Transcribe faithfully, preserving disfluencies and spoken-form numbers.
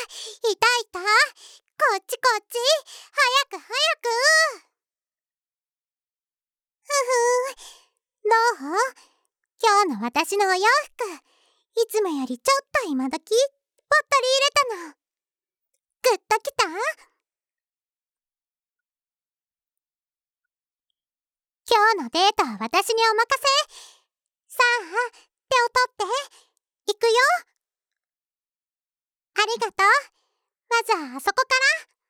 いたいた。こっちこっち。早く早く。ふふ。どう？今日の私のお洋服、いつもよりちょっと今時ぽっとり入れたの。グッときた？今日のデートは私にお任せ。さあ、手を取って。行くよ。ありがとう。まずはあそこから。